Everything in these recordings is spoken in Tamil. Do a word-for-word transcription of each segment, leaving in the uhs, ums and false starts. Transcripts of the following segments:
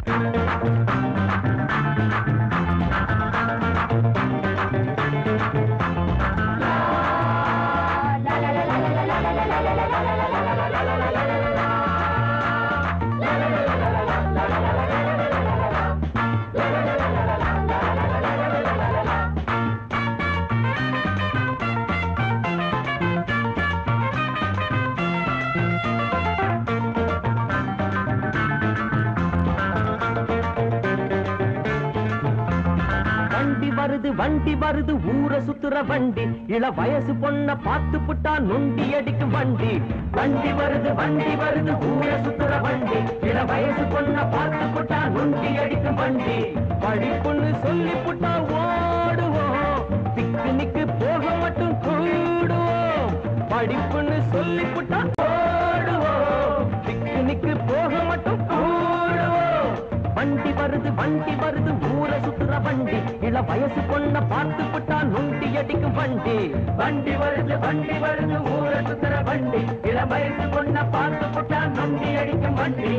வண்டி வருது ஊர சுத்துற வண்டி இள வயசு பொண்ண பார்த்து புட்டா நொண்டி அடிக்கும் வண்டி வண்டி வருது வண்டி வருது ஊர சுத்துற வண்டி இள வயசு பொண்ண பார்த்து புட்டா நொண்டி அடிக்கும் வண்டி படிப்புன்னு சொல்லி புட்டா ஓடுவோம் பிக்னிக்கு போக மட்டும் கூடுவோம் படிப்புன்னு சொல்லி புட்டா ஓடுவோம் பிக்னிக்கு போக மட்டும் கூடுவோம் வண்டி வருது வண்டி வருது ஊர சுத்துற வண்டி இள வயசு பொண்ண பார்த்து புட்டா நொண்டி அடிக்கும் வண்டி வண்டி வருது வண்டி வருது ஊர சுத்துற வண்டி இள வயசு பொண்ண பார்த்து புட்டா நொண்டி அடிக்கும் வண்டி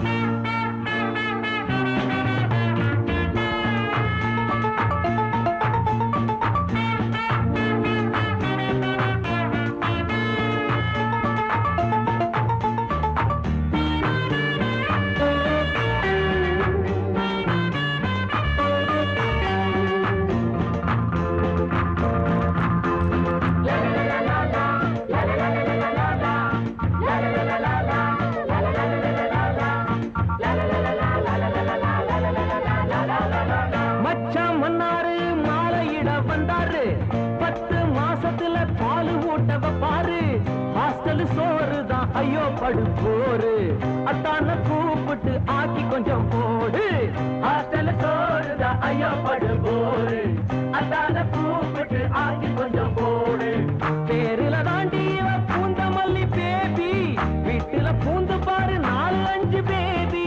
ஐயோ படு போரு அத்தான கூப்பிட்டு ஆக்கி கொஞ்சம் போடு ஹாஸ்டல் சோறுதா ஐயோ படு போரு அத்தான கூப்பிட்டு ஆக்கி கொஞ்சம் போடு பேருல தாண்டி பூந்த மல்லி பேபி வீட்டுல பூந்து பாரு நாலு அஞ்சு பேபி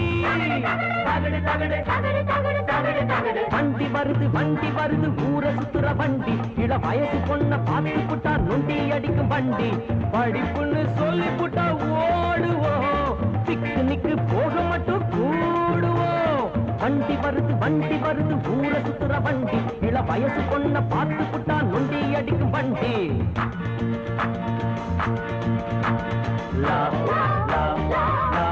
வண்டி வருது வண்டி வருது ஊர சுத்துற வண்டி இள வயசு பொண்ண பார்த்து புட்டா நொண்டி அடிக்கும் வண்டி படிப்புன்னு சொல்லி புட்டா ஓடுவோம் பிக்னிக்கு போக மட்டும் கூடுவோம் வண்டி வருது வண்டி வருது ஊர சுத்துற வண்டி இள வயசு பொண்ண பார்த்து புட்டா நொண்டி அடிக்கும் வண்டி லா லா லா லா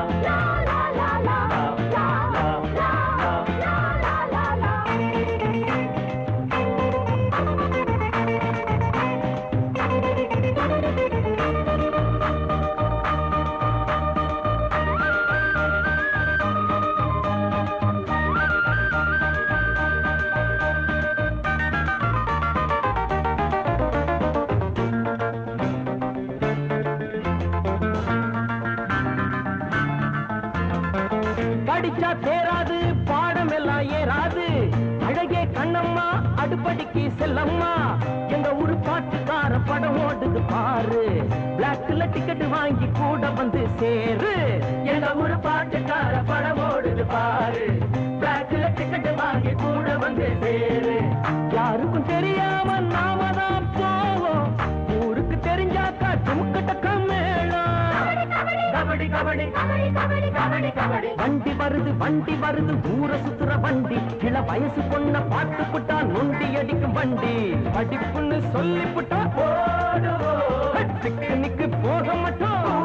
படிச்சா தேராது பாடம் எல்லாம் ஏறாது அழகே கண்ணம்மா அடுப்படிக்கு செல்லம்மா எங்க ஊரு பாட்டுக்கார படம் ஓடுது பாரு பிளாக்ல டிக்கெட் வாங்கி கூட வந்து சேரு எங்க ஊரு பாட்டுக்கார படம் ஓடுது பாரு பிளாக்ல டிக்கெட் வாங்கி கூட வந்து சேரு யாருக்கும் தெரியாம நாம தான் போவோம் ஊருக்கு தெரிஞ்சாக்கா துமுக்கட்ட மேளம் கபடி கபடி கபடி கபடி கபடி வண்டி வருது வண்டி வருது ஊர சுத்துற வண்டி இள வயசு பொண்ண பார்த்து புட்டா நொண்டி அடிக்கும் வண்டி படிப்புன்னு சொல்லி புட்டா போடுவோம் பிக்னிக்கு போக மட்டும்